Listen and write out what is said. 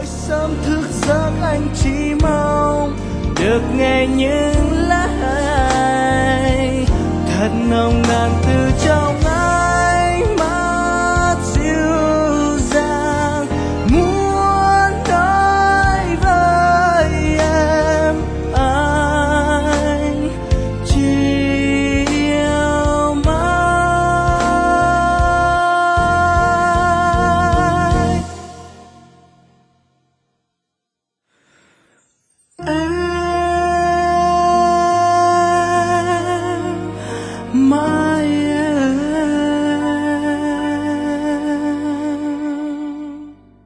mỗi sớm thức giấc anh chỉ mong được nghe những lời thật nồng